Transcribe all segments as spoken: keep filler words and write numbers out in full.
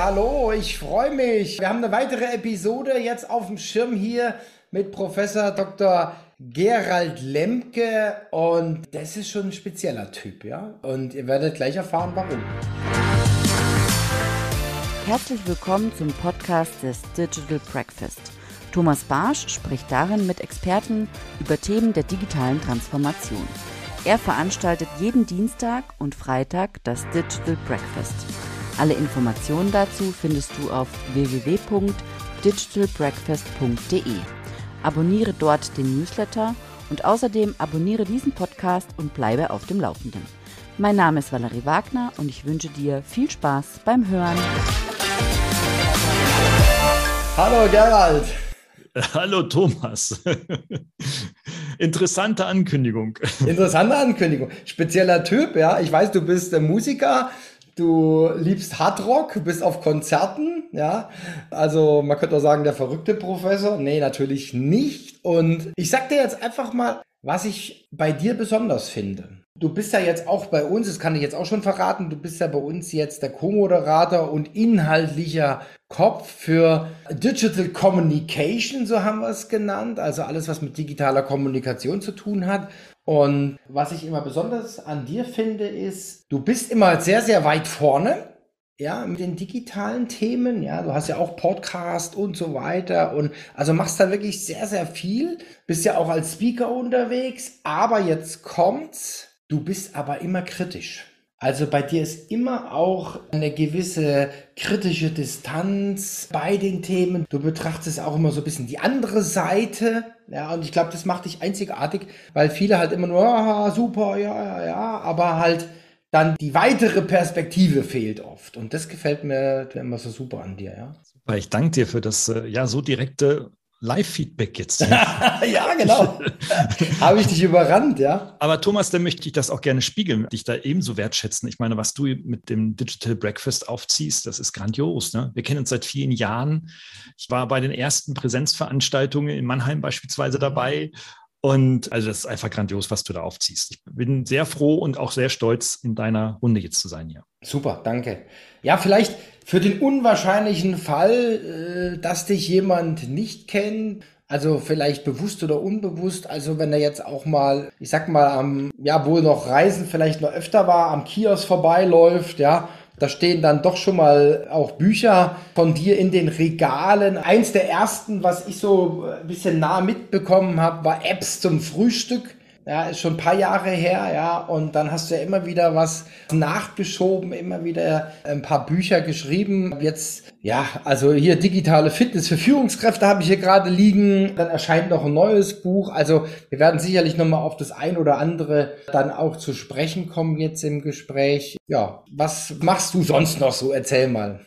hallo, ich freue mich. Wir haben eine weitere Episode jetzt auf dem Schirm hier mit Professor Doktor Gerald Lemke und das ist schon ein spezieller Typ, ja? Und ihr werdet gleich erfahren, warum. Herzlich willkommen zum Podcast des Digital Breakfast. Thomas Barsch spricht darin mit Experten über Themen der digitalen Transformation. Er veranstaltet jeden Dienstag und Freitag das Digital Breakfast. Alle Informationen dazu findest du auf w w w punkt digital breakfast punkt d e. Abonniere dort den Newsletter und außerdem abonniere diesen Podcast und bleibe auf dem Laufenden. Mein Name ist Valerie Wagner und ich wünsche dir viel Spaß beim Hören. Hallo Gerald. Hallo Thomas. Interessante Ankündigung. Interessante Ankündigung. Spezieller Typ, ja. Ich weiß, du bist äh, Musiker, du liebst Hardrock, bist auf Konzerten, ja. Also man könnte auch sagen, der verrückte Professor. Nee, natürlich nicht. Und ich sag dir jetzt einfach mal, was ich bei dir besonders finde. Du bist ja jetzt auch bei uns, das kann ich jetzt auch schon verraten, du bist ja bei uns jetzt der Co-Moderator und inhaltlicher Kopf für Digital Communication, so haben wir es genannt, also alles, was mit digitaler Kommunikation zu tun hat. Und was ich immer besonders an dir finde, ist, du bist immer sehr, sehr weit vorne, ja, mit den digitalen Themen, ja, du hast ja auch Podcast und so weiter und also machst da wirklich sehr, sehr viel, bist ja auch als Speaker unterwegs, aber jetzt kommt's. Du bist aber immer kritisch. Also bei dir ist immer auch eine gewisse kritische Distanz bei den Themen. Du betrachtest auch immer so ein bisschen die andere Seite. Ja, und ich glaube, das macht dich einzigartig, weil viele halt immer nur, ah, super, ja, ja, ja, aber halt dann die weitere Perspektive fehlt oft. Und das gefällt mir immer so super an dir, ja. Super, ich danke dir für das ja so direkte Live-Feedback jetzt. Ja, genau. Habe ich dich überrannt, ja. Aber Thomas, dann möchte ich das auch gerne spiegeln, dich da ebenso wertschätzen. Ich meine, was du mit dem Digital Breakfast aufziehst, das ist grandios. Ne? Wir kennen uns seit vielen Jahren. Ich war bei den ersten Präsenzveranstaltungen in Mannheim beispielsweise dabei. Und also das ist einfach grandios, was du da aufziehst. Ich bin sehr froh und auch sehr stolz, in deiner Runde jetzt zu sein hier. Super, danke. Ja, vielleicht für den unwahrscheinlichen Fall, dass dich jemand nicht kennt, also vielleicht bewusst oder unbewusst, also wenn er jetzt auch mal, ich sag mal, am, ja, wohl noch Reisen vielleicht noch öfter war, am Kiosk vorbeiläuft, ja, da stehen dann doch schon mal auch Bücher von dir in den Regalen. Eins der ersten, was ich so ein bisschen nah mitbekommen habe, war Apps zum Frühstück. Ja, ist schon ein paar Jahre her, ja, und dann hast du ja immer wieder was nachgeschoben, immer wieder ein paar Bücher geschrieben. Jetzt, ja, also hier digitale Fitness für Führungskräfte habe ich hier gerade liegen. Dann erscheint noch ein neues Buch. Also wir werden sicherlich nochmal auf das ein oder andere dann auch zu sprechen kommen jetzt im Gespräch. Ja, was machst du sonst noch so? Erzähl mal.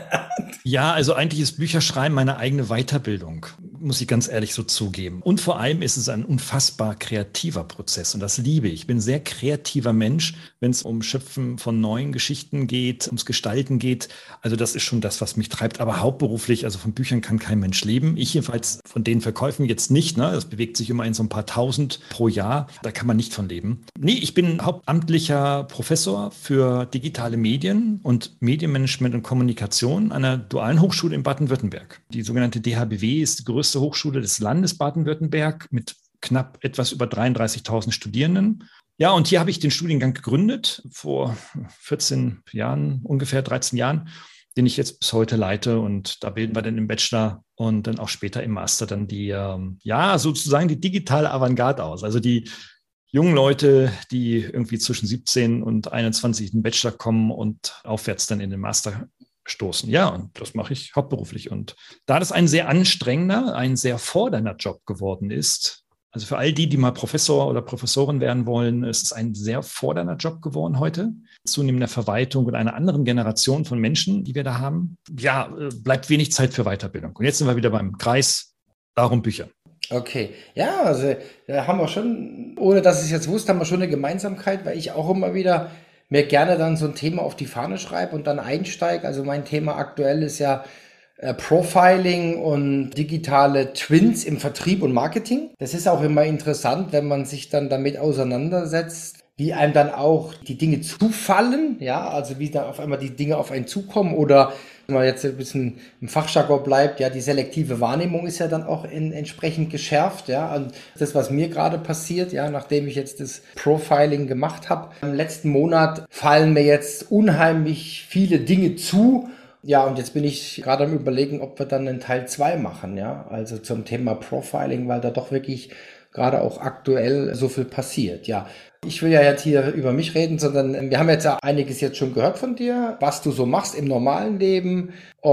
Ja, also eigentlich ist Bücherschreiben meine eigene Weiterbildung, muss ich ganz ehrlich so zugeben. Und vor allem ist es ein unfassbar kreativer Prozess und das liebe ich. Ich bin ein sehr kreativer Mensch, wenn es um Schöpfen von neuen Geschichten geht, ums Gestalten geht. Also das ist schon das, was mich treibt. Aber hauptberuflich, also von Büchern kann kein Mensch leben. Ich jedenfalls von den Verkäufen jetzt nicht. Ne? Das bewegt sich immer in so ein paar Tausend pro Jahr. Da kann man nicht von leben. Nee, ich bin hauptamtlicher Professor für digitale Medien und Medienmanagement und Kommunikation an einer dualen Hochschule in Baden-Württemberg. Die sogenannte D H B W ist die größte Hochschule des Landes Baden-Württemberg mit knapp etwas über dreiunddreißigtausend Studierenden. Ja, und hier habe ich den Studiengang gegründet, vor vierzehn Jahren, ungefähr dreizehn Jahren, den ich jetzt bis heute leite. Und da bilden wir dann im Bachelor und dann auch später im Master dann die, ähm, ja, sozusagen die digitale Avantgarde aus. Also die jungen Leute, die irgendwie zwischen siebzehn und einundzwanzig in den Bachelor kommen und aufwärts dann in den Master stoßen. Ja, und das mache ich hauptberuflich. Und da das ein sehr anstrengender, ein sehr fordernder Job geworden ist, also für all die, die mal Professor oder Professorin werden wollen, ist es ein sehr fordernder Job geworden heute. Zunehmender Verwaltung und einer anderen Generation von Menschen, die wir da haben. Ja, bleibt wenig Zeit für Weiterbildung. Und jetzt sind wir wieder beim Kreis, darum Bücher. Okay, ja, also da haben wir schon, ohne dass ich es jetzt wusste, haben wir schon eine Gemeinsamkeit, weil ich auch immer wieder mir gerne dann so ein Thema auf die Fahne schreibe und dann einsteige. Also mein Thema aktuell ist ja äh, Profiling und digitale Twins im Vertrieb und Marketing. Das ist auch immer interessant, wenn man sich dann damit auseinandersetzt, wie einem dann auch die Dinge zufallen, ja, also wie dann auf einmal die Dinge auf einen zukommen oder Wenn man jetzt ein bisschen im Fachjargon bleibt, ja, die selektive Wahrnehmung ist ja dann auch in, entsprechend geschärft, ja. Und das, was mir gerade passiert, ja, nachdem ich jetzt das Profiling gemacht habe, im letzten Monat fallen mir jetzt unheimlich viele Dinge zu. Ja, und jetzt bin ich gerade am Überlegen, ob wir dann einen Teil zwei machen, ja, also zum Thema Profiling, weil da doch wirklich gerade auch aktuell so viel passiert, ja. Ich will ja jetzt hier über mich reden, sondern wir haben jetzt ja einiges jetzt schon gehört von dir, was du so machst im normalen Leben.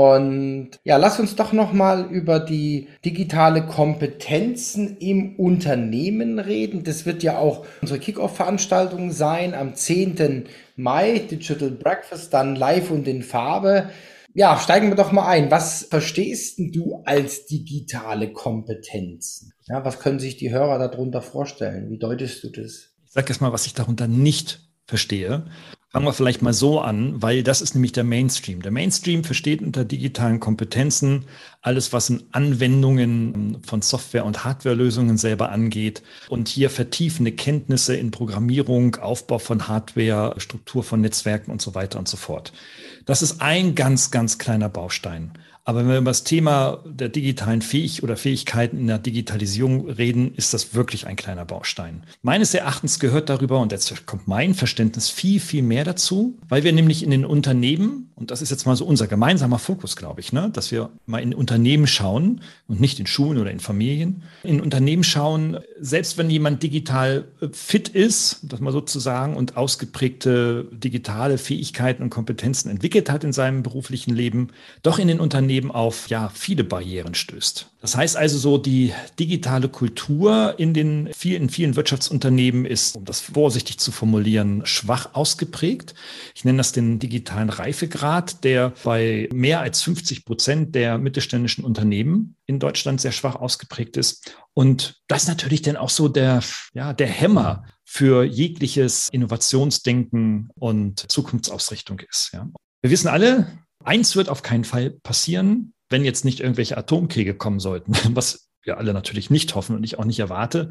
Und ja, lass uns doch nochmal über die digitale Kompetenzen im Unternehmen reden. Das wird ja auch unsere Kick-Off-Veranstaltung sein am zehnten Mai, Digital Breakfast, dann live und in Farbe. Ja, steigen wir doch mal ein. Was verstehst du als digitale Kompetenzen? Ja, was können sich die Hörer darunter vorstellen? Wie deutest du das? Ich sage jetzt mal, was ich darunter nicht verstehe. Fangen wir vielleicht mal so an, weil das ist nämlich der Mainstream. Der Mainstream versteht unter digitalen Kompetenzen alles, was in Anwendungen von Software- und Hardwarelösungen selber angeht und hier vertiefende Kenntnisse in Programmierung, Aufbau von Hardware, Struktur von Netzwerken und so weiter und so fort. Das ist ein ganz, ganz kleiner Baustein. Aber wenn wir über das Thema der digitalen Fähig- oder Fähigkeiten in der Digitalisierung reden, ist das wirklich ein kleiner Baustein. Meines Erachtens gehört darüber, und jetzt kommt mein Verständnis, viel, viel mehr dazu, weil wir nämlich in den Unternehmen, und das ist jetzt mal so unser gemeinsamer Fokus, glaube ich, ne, dass wir mal in Unternehmen schauen und nicht in Schulen oder in Familien, in Unternehmen schauen, selbst wenn jemand digital fit ist, das mal sozusagen, und ausgeprägte digitale Fähigkeiten und Kompetenzen entwickelt hat in seinem beruflichen Leben, doch in den Unternehmen auf ja viele Barrieren stößt. Das heißt also so, die digitale Kultur in den vielen, vielen Wirtschaftsunternehmen ist, um das vorsichtig zu formulieren, schwach ausgeprägt. Ich nenne das den digitalen Reifegrad, der bei mehr als fünfzig Prozent der mittelständischen Unternehmen in Deutschland sehr schwach ausgeprägt ist. Und das natürlich dann auch so der, ja, der Hämmer für jegliches Innovationsdenken und Zukunftsausrichtung ist. Ja. Wir wissen alle, eins wird auf keinen Fall passieren, wenn jetzt nicht irgendwelche Atomkriege kommen sollten, was wir alle natürlich nicht hoffen und ich auch nicht erwarte.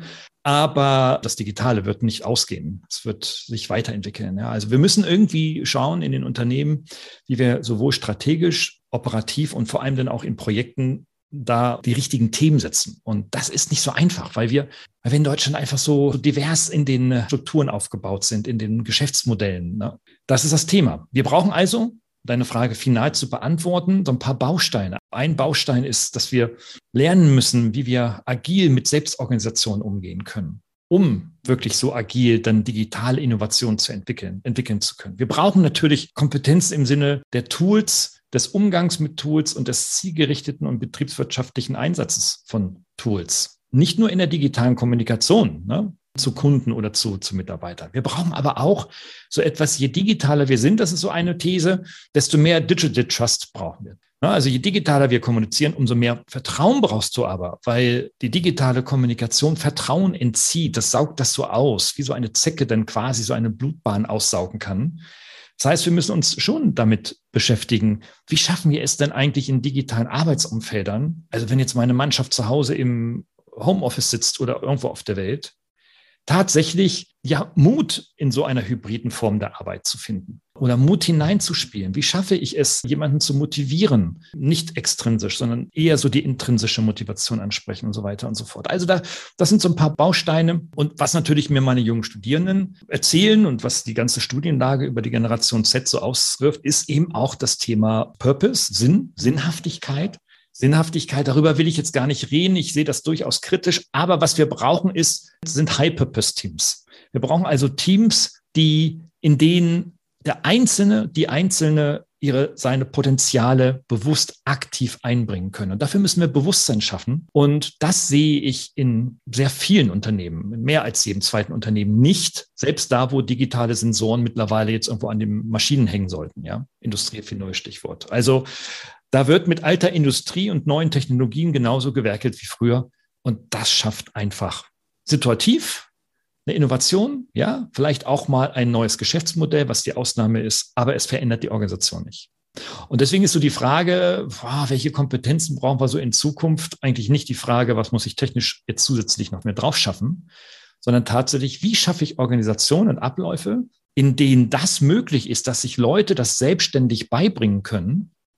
Aber das Digitale wird nicht ausgehen. Es wird sich weiterentwickeln. Ja. Also wir müssen irgendwie schauen in den Unternehmen, wie wir sowohl strategisch, operativ und vor allem dann auch in Projekten da die richtigen Themen setzen. Und das ist nicht so einfach, weil wir, weil wir in Deutschland einfach so divers in den Strukturen aufgebaut sind, in den Geschäftsmodellen. Ne. Das ist das Thema. Wir brauchen also, deine Frage final zu beantworten, so ein paar Bausteine. Ein Baustein ist, dass wir lernen müssen, wie wir agil mit Selbstorganisation umgehen können, um wirklich so agil dann digitale Innovationen zu entwickeln, entwickeln zu können. Wir brauchen natürlich Kompetenz im Sinne der Tools, des Umgangs mit Tools und des zielgerichteten und betriebswirtschaftlichen Einsatzes von Tools. Nicht nur in der digitalen Kommunikation, ne, zu Kunden oder zu, zu Mitarbeitern. Wir brauchen aber auch so etwas, je digitaler wir sind, das ist so eine These, desto mehr Digital Trust brauchen wir. Also je digitaler wir kommunizieren, umso mehr Vertrauen brauchst du aber, weil die digitale Kommunikation Vertrauen entzieht. Das saugt das so aus, wie so eine Zecke dann quasi so eine Blutbahn aussaugen kann. Das heißt, wir müssen uns schon damit beschäftigen, wie schaffen wir es denn eigentlich in digitalen Arbeitsumfeldern? Also wenn jetzt meine Mannschaft zu Hause im Homeoffice sitzt oder irgendwo auf der Welt, tatsächlich ja Mut in so einer hybriden Form der Arbeit zu finden oder Mut hineinzuspielen. Wie schaffe ich es, jemanden zu motivieren? Nicht extrinsisch, sondern eher so die intrinsische Motivation ansprechen und so weiter und so fort. Also da, das sind so ein paar Bausteine. Und was natürlich mir meine jungen Studierenden erzählen und was die ganze Studienlage über die Generation Z so auswirft, ist eben auch das Thema Purpose, Sinn, Sinnhaftigkeit. Sinnhaftigkeit, darüber will ich jetzt gar nicht reden. Ich sehe das durchaus kritisch. Aber was wir brauchen, ist, sind High-Purpose-Teams. Wir brauchen also Teams, die, in denen der Einzelne, die Einzelne ihre, seine Potenziale bewusst aktiv einbringen können. Und dafür müssen wir Bewusstsein schaffen. Und das sehe ich in sehr vielen Unternehmen, in mehr als jedem zweiten Unternehmen nicht. Selbst da, wo digitale Sensoren mittlerweile jetzt irgendwo an den Maschinen hängen sollten. Ja, Industrie vier Punkt null Stichwort. Also, da wird mit alter Industrie und neuen Technologien genauso gewerkelt wie früher. Und das schafft einfach situativ eine Innovation, ja, vielleicht auch mal ein neues Geschäftsmodell, was die Ausnahme ist, aber es verändert die Organisation nicht. Und deswegen ist so die Frage, boah, welche Kompetenzen brauchen wir so in Zukunft? Eigentlich nicht die Frage, was muss ich technisch jetzt zusätzlich noch mehr drauf schaffen, sondern tatsächlich, wie schaffe ich Organisationen und Abläufe, in denen das möglich ist, dass sich Leute das selbstständig beibringen können,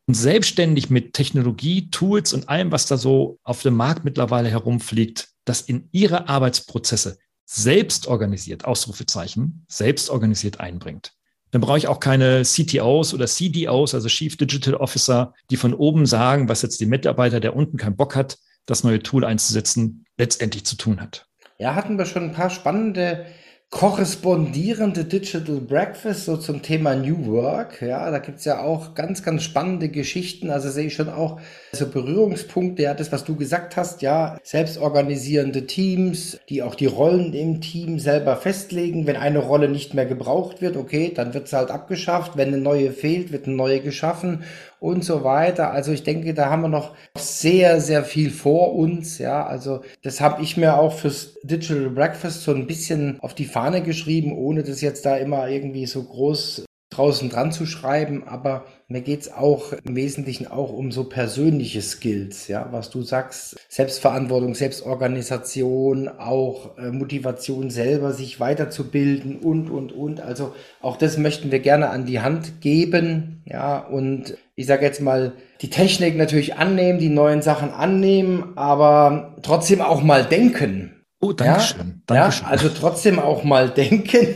und selbstständig mit Technologie, Tools und allem, was da so auf dem Markt mittlerweile herumfliegt, das in ihre Arbeitsprozesse selbst organisiert, Ausrufezeichen, selbst organisiert einbringt. Dann brauche ich auch keine C T Os oder C D Os, also Chief Digital Officer, die von oben sagen, was jetzt die Mitarbeiter, der unten keinen Bock hat, das neue Tool einzusetzen, letztendlich zu tun hat. Ja, hatten wir schon ein paar spannende korrespondierende Digital Breakfast so zum Thema New Work. Ja, da gibt's ja auch ganz, ganz spannende Geschichten. Also sehe ich schon auch so Berührungspunkte. Ja, das, was du gesagt hast, ja, selbstorganisierende Teams, die auch die Rollen im Team selber festlegen. Wenn eine Rolle nicht mehr gebraucht wird, okay, dann wird sie halt abgeschafft. Wenn eine neue fehlt, wird eine neue geschaffen und so weiter. Also ich denke, da haben wir noch sehr, sehr viel vor uns. Ja, also das habe ich mir auch fürs Digital Breakfast so ein bisschen auf die Fahne geschrieben, ohne das jetzt da immer irgendwie so groß draußen dran zu schreiben. Aber mir geht's auch im Wesentlichen auch um so persönliche Skills, ja, was du sagst, Selbstverantwortung, Selbstorganisation, auch äh, Motivation selber, sich weiterzubilden und, und, und. Also auch das möchten wir gerne an die Hand geben, ja, und ich sage jetzt mal, die Technik natürlich annehmen, die neuen Sachen annehmen, aber trotzdem auch mal denken. Oh, danke schön. Ja, Dankeschön. ja, also trotzdem auch mal denken.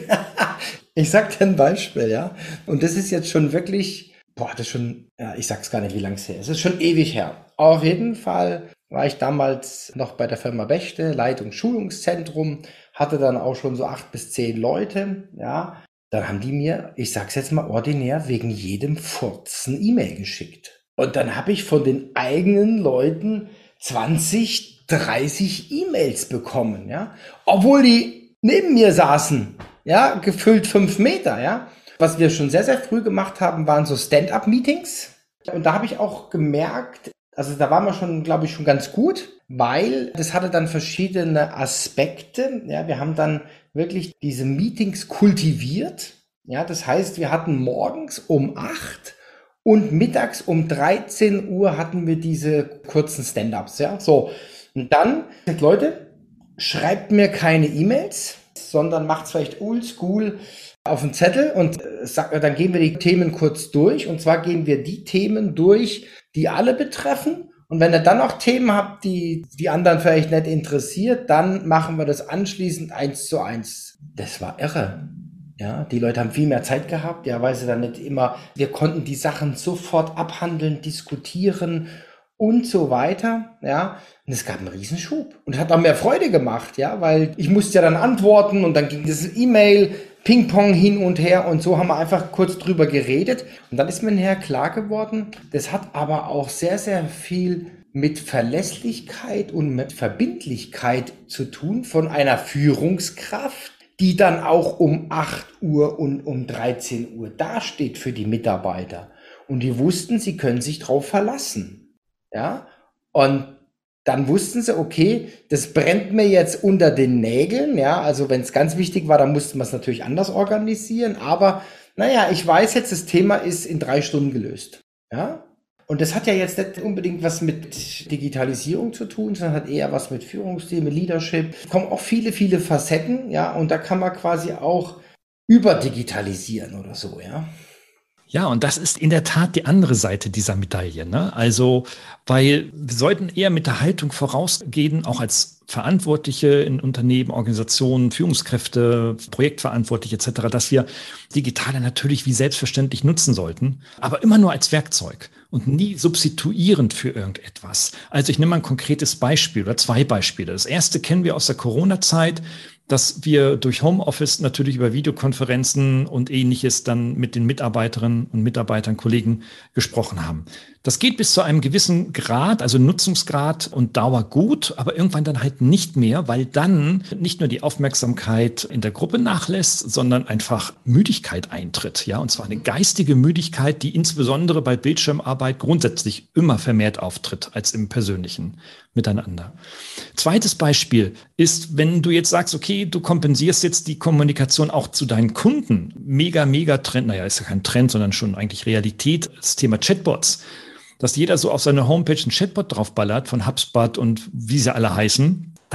Ich sag dir ein Beispiel, ja. Und das ist jetzt schon wirklich, boah, das ist schon, ja, ich sag's gar nicht, wie lang es her ist. Es ist schon ewig her. Auf jeden Fall war ich damals noch bei der Firma Bechtle, Leitung Schulungszentrum, hatte dann auch schon so acht bis zehn Leute, ja. Dann haben die mir, ich sag's jetzt mal ordinär, wegen jedem Furzen E-Mail geschickt. Und dann habe ich von den eigenen Leuten zwanzig, dreißig E-Mails bekommen, ja. Obwohl die neben mir saßen, ja, gefüllt fünf Meter, ja. Was wir schon sehr, sehr früh gemacht haben, waren so Stand-up-Meetings. Und da habe ich auch gemerkt, also da waren wir schon, glaube ich, schon ganz gut, weil das hatte dann verschiedene Aspekte. Ja, wir haben dann wirklich diese Meetings kultiviert. Ja, das heißt, wir hatten morgens um acht und mittags um dreizehn Uhr hatten wir diese kurzen Stand-ups. Ja, so. Und dann, Leute, schreibt mir keine E-Mails, sondern macht es vielleicht oldschool auf den Zettel und sagt, dann gehen wir die Themen kurz durch. Und zwar gehen wir die Themen durch, die alle betreffen. Und wenn ihr dann noch Themen habt, die die anderen vielleicht nicht interessiert, dann machen wir das anschließend eins zu eins. Das war irre. Ja, die Leute haben viel mehr Zeit gehabt, ja, weil sie dann nicht immer, wir konnten die Sachen sofort abhandeln, diskutieren und so weiter, ja. Und es gab einen Riesenschub und hat auch mehr Freude gemacht, ja, weil ich musste ja dann antworten und dann ging das E-Mail, Ping-Pong hin und her und so haben wir einfach kurz drüber geredet und dann ist mir nachher klar geworden, das hat aber auch sehr, sehr viel mit Verlässlichkeit und mit Verbindlichkeit zu tun von einer Führungskraft, die dann auch um acht Uhr und um dreizehn Uhr dasteht für die Mitarbeiter. Und die wussten, sie können sich drauf verlassen. Ja, und dann wussten sie, okay, das brennt mir jetzt unter den Nägeln. Ja, also wenn es ganz wichtig war, dann mussten wir es natürlich anders organisieren. Aber naja, ich weiß jetzt, das Thema ist in drei Stunden gelöst. Ja, und das hat ja jetzt nicht unbedingt was mit Digitalisierung zu tun, sondern hat eher was mit Führungsstil, Leadership. Es kommen auch viele, viele Facetten. Ja, und da kann man quasi auch überdigitalisieren oder so, ja. Ja, und das ist in der Tat die andere Seite dieser Medaille, ne? Also, weil wir sollten eher mit der Haltung vorausgehen, auch als Verantwortliche in Unternehmen, Organisationen, Führungskräfte, Projektverantwortliche et cetera, dass wir Digitale natürlich wie selbstverständlich nutzen sollten, aber immer nur als Werkzeug und nie substituierend für irgendetwas. Also ich nehme mal ein konkretes Beispiel oder zwei Beispiele. Das erste kennen wir aus der Corona-Zeit, dass wir durch Homeoffice natürlich über Videokonferenzen und Ähnliches dann mit den Mitarbeiterinnen und Mitarbeitern, Kollegen gesprochen haben. Das geht bis zu einem gewissen Grad, also Nutzungsgrad und Dauer gut, aber irgendwann dann halt nicht mehr, weil dann nicht nur die Aufmerksamkeit in der Gruppe nachlässt, sondern einfach Müdigkeit eintritt, ja, und zwar eine geistige Müdigkeit, die insbesondere bei Bildschirmarbeit grundsätzlich immer vermehrt auftritt als im persönlichen Miteinander. Zweites Beispiel ist, wenn du jetzt sagst, okay, du kompensierst jetzt die Kommunikation auch zu deinen Kunden. Mega, mega Trend, naja, ist ja kein Trend, sondern schon eigentlich Realität, das Thema Chatbots. Dass jeder so auf seine Homepage einen Chatbot draufballert von HubSpot und wie sie alle heißen.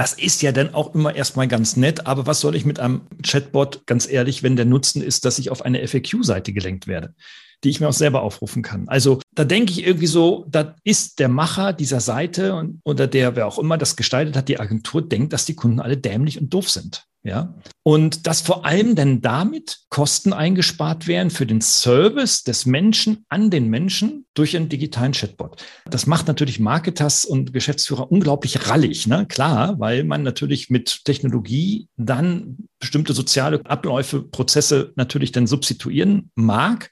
Das ist ja dann auch immer erstmal ganz nett, aber was soll ich mit einem Chatbot, ganz ehrlich, wenn der Nutzen ist, dass ich auf eine F A Q-Seite gelenkt werde, die ich mir auch selber aufrufen kann. Also da denke ich irgendwie so, da ist der Macher dieser Seite und, oder der, wer auch immer das gestaltet hat, die Agentur, denkt, dass die Kunden alle dämlich und doof sind. Ja, und dass vor allem dann damit Kosten eingespart werden für den Service des Menschen an den Menschen durch einen digitalen Chatbot. Das macht natürlich Marketers und Geschäftsführer unglaublich rallig, ne? Klar, weil man natürlich mit Technologie dann bestimmte soziale Abläufe, Prozesse natürlich dann substituieren mag.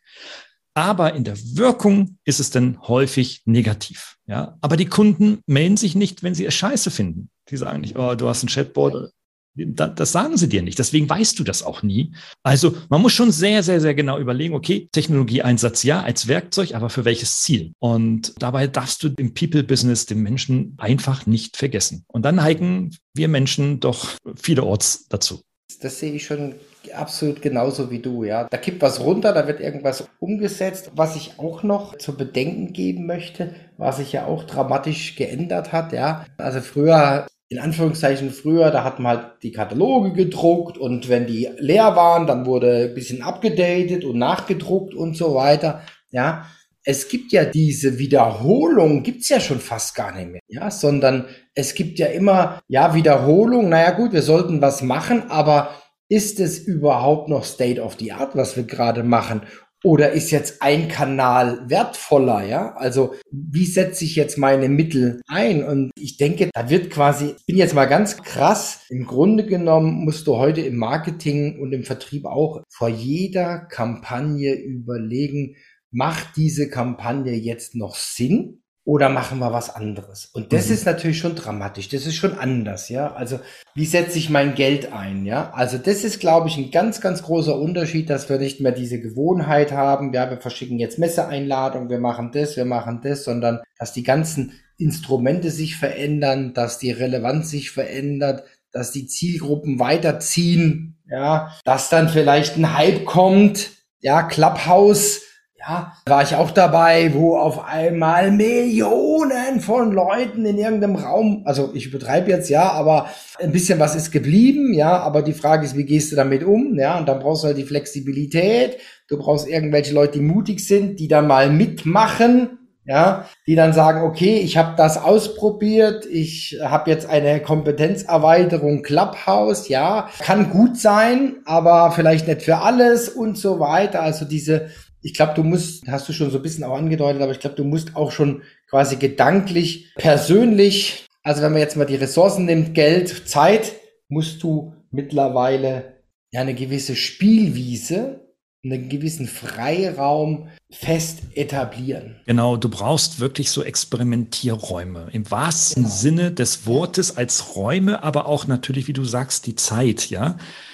Aber in der Wirkung ist es dann häufig negativ. Ja, aber die Kunden melden sich nicht, wenn sie es scheiße finden. Die sagen nicht, oh, du hast ein Chatbot. Das sagen sie dir nicht. Deswegen weißt du das auch nie. Also man muss schon sehr, sehr, sehr genau überlegen, okay, Technologieeinsatz ja als Werkzeug, aber für welches Ziel? Und dabei darfst du im People-Business den Menschen einfach nicht vergessen. Und dann neigen wir Menschen doch vielerorts dazu. Das sehe ich schon absolut genauso wie du, ja. Da kippt was runter, da wird irgendwas umgesetzt. Was ich auch noch zu bedenken geben möchte, was sich ja auch dramatisch geändert hat, ja. Also früher, in Anführungszeichen früher, da hat man halt die Kataloge gedruckt und wenn die leer waren, dann wurde ein bisschen abgedatet und nachgedruckt und so weiter, ja. Es gibt ja diese Wiederholung, gibt's ja schon fast gar nicht mehr, ja, sondern es gibt ja immer, ja, Wiederholung, naja gut, wir sollten was machen, aber ist es überhaupt noch State of the Art, was wir gerade machen? Oder ist jetzt ein Kanal wertvoller, ja? Also wie setze ich jetzt meine Mittel ein? Und ich denke, da wird quasi, ich bin jetzt mal ganz krass, im Grunde genommen musst du heute im Marketing und im Vertrieb auch vor jeder Kampagne überlegen, macht diese Kampagne jetzt noch Sinn? Oder machen wir was anderes? Und das mhm. ist natürlich schon dramatisch. Das ist schon anders, ja. Also, wie setze ich mein Geld ein, ja? Also, das ist, glaube ich, ein ganz, ganz großer Unterschied, dass wir nicht mehr diese Gewohnheit haben. Ja, wir verschicken jetzt Messeeinladungen, wir machen das, wir machen das, sondern, dass die ganzen Instrumente sich verändern, dass die Relevanz sich verändert, dass die Zielgruppen weiterziehen, ja, dass dann vielleicht ein Hype kommt, ja, Clubhouse, ja, war ich auch dabei, wo auf einmal Millionen von Leuten in irgendeinem Raum, also ich übertreibe jetzt, ja, aber ein bisschen was ist geblieben, ja, aber die Frage ist, wie gehst du damit um, ja, und dann brauchst du halt die Flexibilität, du brauchst irgendwelche Leute, die mutig sind, die dann mal mitmachen, ja, die dann sagen, okay, ich habe das ausprobiert, ich habe jetzt eine Kompetenzerweiterung Clubhouse, ja, kann gut sein, aber vielleicht nicht für alles und so weiter, also diese Ich glaube, du musst, hast du schon so ein bisschen auch angedeutet, aber ich glaube, du musst auch schon quasi gedanklich, persönlich, also wenn man jetzt mal die Ressourcen nimmt, Geld, Zeit, musst du mittlerweile ja eine gewisse Spielwiese, einen gewissen Freiraum fest etablieren. Genau, du brauchst wirklich so Experimentierräume im wahrsten genau. Sinne des Wortes als Räume, aber auch natürlich, wie du sagst, die Zeit, ja.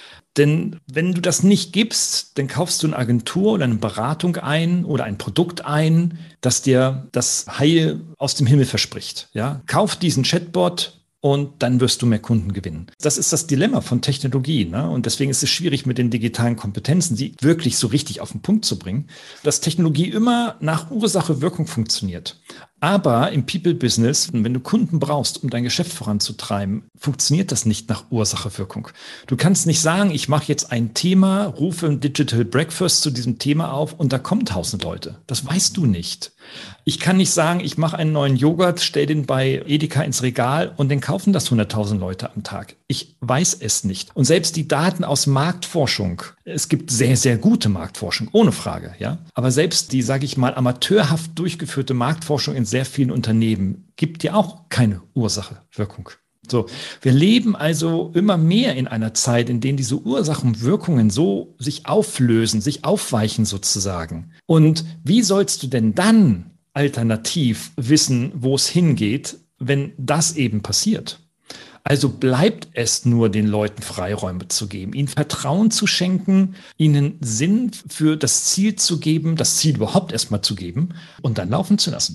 Denn wenn du das nicht gibst, dann kaufst du eine Agentur oder eine Beratung ein oder ein Produkt ein, das dir das Heil aus dem Himmel verspricht. Ja? Kauf diesen Chatbot und dann wirst du mehr Kunden gewinnen. Das ist das Dilemma von Technologie, ne? Und deswegen ist es schwierig, mit den digitalen Kompetenzen, die wirklich so richtig auf den Punkt zu bringen, dass Technologie immer nach Ursache-Wirkung funktioniert. Aber im People-Business, wenn du Kunden brauchst, um dein Geschäft voranzutreiben, funktioniert das nicht nach Ursache-Wirkung. Du kannst nicht sagen, ich mache jetzt ein Thema, rufe ein Digital Breakfast zu diesem Thema auf und da kommen tausend Leute. Das weißt du nicht. Ich kann nicht sagen, ich mache einen neuen Joghurt, stell den bei Edeka ins Regal und den kaufen das hunderttausend Leute am Tag. Ich weiß es nicht. Und selbst die Daten aus Marktforschung, es gibt sehr, sehr gute Marktforschung, ohne Frage, ja. Aber selbst die, sage ich mal, amateurhaft durchgeführte Marktforschung in sehr vielen Unternehmen gibt ja auch keine Ursache-Wirkung. So, wir leben also immer mehr in einer Zeit, in der diese Ursachen und Wirkungen so sich auflösen, sich aufweichen sozusagen. Und wie sollst du denn dann alternativ wissen, wo es hingeht, wenn das eben passiert? Also bleibt es nur, den Leuten Freiräume zu geben, ihnen Vertrauen zu schenken, ihnen Sinn für das Ziel zu geben, das Ziel überhaupt erstmal zu geben und dann laufen zu lassen.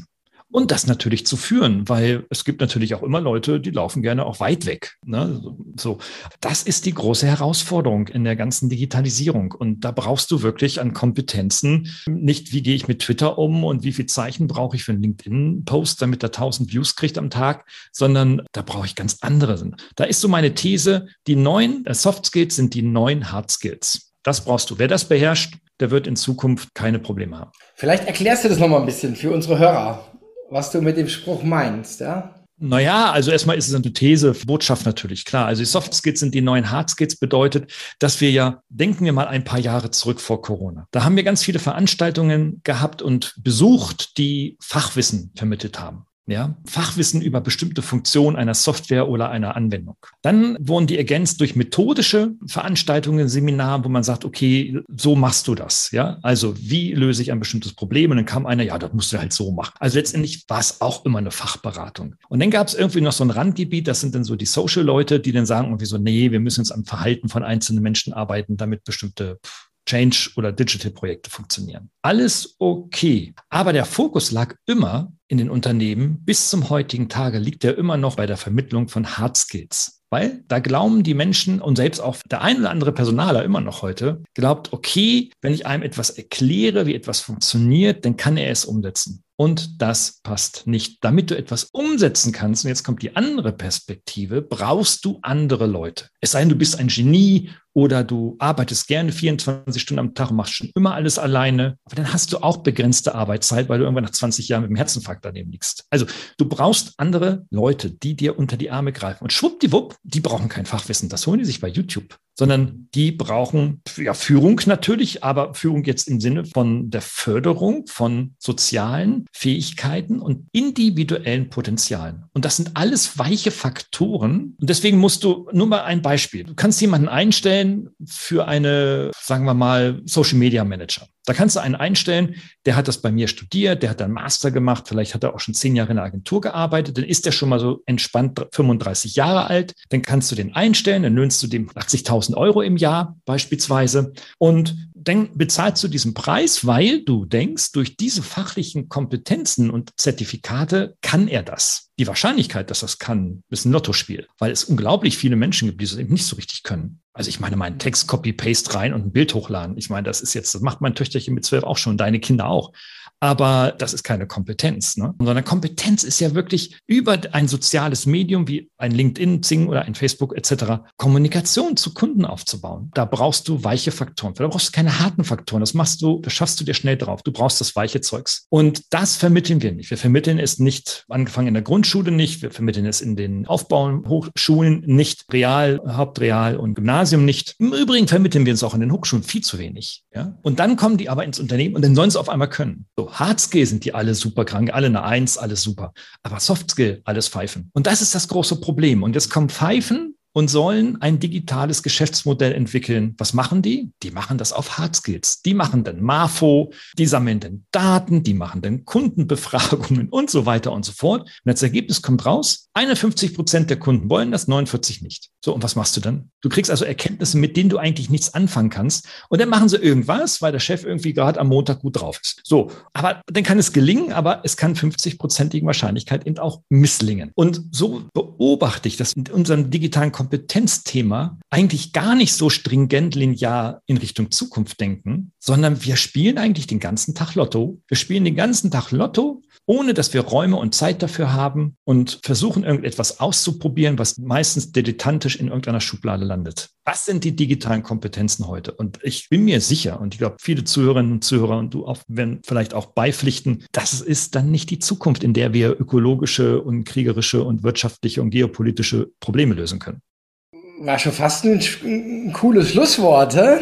Und das natürlich zu führen, weil es gibt natürlich auch immer Leute, die laufen gerne auch weit weg. Ne? So, das ist die große Herausforderung in der ganzen Digitalisierung. Und da brauchst du wirklich an Kompetenzen, nicht wie gehe ich mit Twitter um und wie viel Zeichen brauche ich für einen LinkedIn-Post, damit er tausend Views kriegt am Tag, sondern da brauche ich ganz andere. Da ist so meine These, die neuen Soft Skills sind die neuen Hard Skills. Das brauchst du. Wer das beherrscht, der wird in Zukunft keine Probleme haben. Vielleicht erklärst du das nochmal ein bisschen für unsere Hörer, was du mit dem Spruch meinst, ja? Naja, also erstmal ist es eine These, Botschaft natürlich, klar. Also die Soft Skills sind die neuen Hard Skills, bedeutet, dass wir ja, denken wir mal ein paar Jahre zurück vor Corona. Da haben wir ganz viele Veranstaltungen gehabt und besucht, die Fachwissen vermittelt haben. Ja, Fachwissen über bestimmte Funktionen einer Software oder einer Anwendung. Dann wurden die ergänzt durch methodische Veranstaltungen, Seminare, wo man sagt, okay, so machst du das. Ja, also wie löse ich ein bestimmtes Problem? Und dann kam einer, ja, das musst du halt so machen. Also letztendlich war es auch immer eine Fachberatung. Und dann gab es irgendwie noch so ein Randgebiet, das sind dann so die Social-Leute, die dann sagen irgendwie so, nee, wir müssen uns am Verhalten von einzelnen Menschen arbeiten, damit bestimmte Change- oder Digital-Projekte funktionieren. Alles okay. Aber der Fokus lag immer in den Unternehmen. Bis zum heutigen Tage liegt er immer noch bei der Vermittlung von Hard Skills. Weil da glauben die Menschen und selbst auch der ein oder andere Personaler immer noch heute, glaubt, okay, wenn ich einem etwas erkläre, wie etwas funktioniert, dann kann er es umsetzen. Und das passt nicht. Damit du etwas umsetzen kannst, und jetzt kommt die andere Perspektive, brauchst du andere Leute. Es sei denn, du bist ein Genie oder du arbeitest gerne vierundzwanzig Stunden am Tag und machst schon immer alles alleine. Aber dann hast du auch begrenzte Arbeitszeit, weil du irgendwann nach zwanzig Jahren mit dem Herzinfarkt daneben liegst. Also du brauchst andere Leute, die dir unter die Arme greifen. Und schwuppdiwupp, die brauchen kein Fachwissen. Das holen die sich bei YouTube. Sondern die brauchen ja Führung natürlich, aber Führung jetzt im Sinne von der Förderung von sozialen Fähigkeiten und individuellen Potenzialen. Und das sind alles weiche Faktoren. Und deswegen musst du, nur mal ein Beispiel. Du kannst jemanden einstellen für eine, sagen wir mal, Social Media Manager. Da kannst du einen einstellen, der hat das bei mir studiert, der hat einen Master gemacht, vielleicht hat er auch schon zehn Jahre in der Agentur gearbeitet, dann ist der schon mal so entspannt fünfunddreißig Jahre alt, dann kannst du den einstellen, dann löhnst du dem achtzigtausend Euro im Jahr beispielsweise und dann bezahlst du diesen Preis, weil du denkst, durch diese fachlichen Kompetenzen und Zertifikate kann er das. Die Wahrscheinlichkeit, dass das kann, ist ein Lottospiel, weil es unglaublich viele Menschen gibt, die es eben nicht so richtig können. Also ich meine, meinen Text Copy-Paste rein und ein Bild hochladen. Ich meine, das ist jetzt, das macht mein Töchterchen mit zwölf auch schon, deine Kinder auch. Aber das ist keine Kompetenz, ne? Sondern Kompetenz ist ja wirklich über ein soziales Medium wie ein LinkedIn, Xing oder ein Facebook et cetera Kommunikation zu Kunden aufzubauen. Da brauchst du weiche Faktoren. Da brauchst du keine harten Faktoren. Das machst du, das schaffst du dir schnell drauf. Du brauchst das weiche Zeugs. Und das vermitteln wir nicht. Wir vermitteln es nicht, angefangen in der Grundschule nicht. Wir vermitteln es in den Aufbauhochschulen nicht, Real, Hauptreal und Gymnasium nicht. Im Übrigen vermitteln wir es auch in den Hochschulen viel zu wenig. Ja? Und dann kommen die aber ins Unternehmen und dann sollen sie auf einmal können. So, Hard Skill sind die alle super krank, alle eine Eins, alles super. Aber Soft Skill, alles Pfeifen. Und das ist das große Problem. Und jetzt kommen Pfeifen und sollen ein digitales Geschäftsmodell entwickeln. Was machen die? Die machen das auf Hard Skills. Die machen dann Marfo, die sammeln dann Daten, die machen dann Kundenbefragungen und so weiter und so fort. Und als Ergebnis kommt raus, einundfünfzig Prozent der Kunden wollen das, neunundvierzig nicht. So, und was machst du dann? Du kriegst also Erkenntnisse, mit denen du eigentlich nichts anfangen kannst. Und dann machen sie irgendwas, weil der Chef irgendwie gerade am Montag gut drauf ist. So, aber dann kann es gelingen, aber es kann fünfzig-prozentigen Wahrscheinlichkeit eben auch misslingen. Und so beobachte ich, dass in unserem digitalen Kompetenzthema eigentlich gar nicht so stringent linear in Richtung Zukunft denken, sondern wir spielen eigentlich den ganzen Tag Lotto. Wir spielen den ganzen Tag Lotto, ohne dass wir Räume und Zeit dafür haben und versuchen irgendetwas auszuprobieren, was meistens dilettantisch in irgendeiner Schublade landet. Was sind die digitalen Kompetenzen heute? Und ich bin mir sicher, und ich glaube, viele Zuhörerinnen und Zuhörer und du auch, werden vielleicht auch beipflichten, das ist dann nicht die Zukunft, in der wir ökologische und kriegerische und wirtschaftliche und geopolitische Probleme lösen können. War schon fast ein, ein cooles Schlusswort, hä?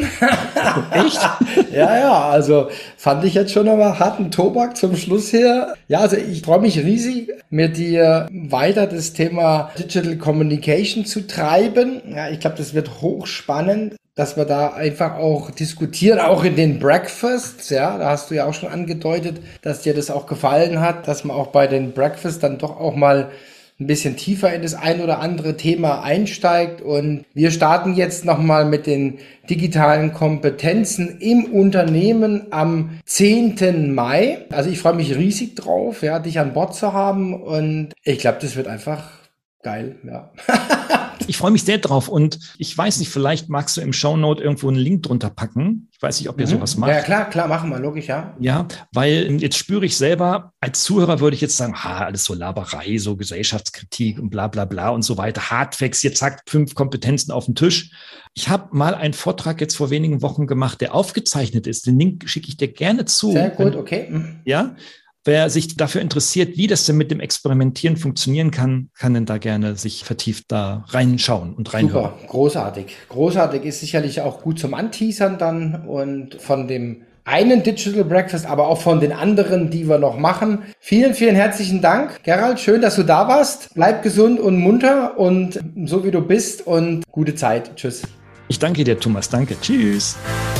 Echt? Ja, ja, also fand ich jetzt schon nochmal harten Tobak zum Schluss her. Ja, also ich freue mich riesig, mit dir weiter das Thema Digital Communication zu treiben. Ja, ich glaube, das wird hochspannend, dass wir da einfach auch diskutieren, auch in den Breakfasts. Ja, da hast du ja auch schon angedeutet, dass dir das auch gefallen hat, dass man auch bei den Breakfasts dann doch auch mal ein bisschen tiefer in das ein oder andere Thema einsteigt. Und wir starten jetzt nochmal mit den digitalen Kompetenzen im Unternehmen am zehnten Mai. Also ich freue mich riesig drauf, ja, dich an Bord zu haben. Und ich glaube, das wird einfach geil, ja. Ich freue mich sehr drauf und ich weiß nicht, vielleicht magst du im Shownote irgendwo einen Link drunter packen. Ich weiß nicht, ob ihr mhm. sowas macht. Ja, klar, klar, machen wir, logisch, ja. Ja, weil jetzt spüre ich selber, als Zuhörer würde ich jetzt sagen, ha, alles so Laberei, so Gesellschaftskritik und bla bla bla und so weiter. Hardfacts, jetzt zack, fünf Kompetenzen auf den Tisch. Ich habe mal einen Vortrag jetzt vor wenigen Wochen gemacht, der aufgezeichnet ist. Den Link schicke ich dir gerne zu. Sehr gut, okay. Mhm. Ja, wer sich dafür interessiert, wie das denn mit dem Experimentieren funktionieren kann, kann denn da gerne sich vertieft da reinschauen und reinhören. Super, großartig. Großartig ist sicherlich auch gut zum Anteasern dann und von dem einen Digital Breakfast, aber auch von den anderen, die wir noch machen. Vielen, vielen herzlichen Dank, Gerald. Schön, dass du da warst. Bleib gesund und munter und so wie du bist und gute Zeit. Tschüss. Ich danke dir, Thomas. Danke. Tschüss.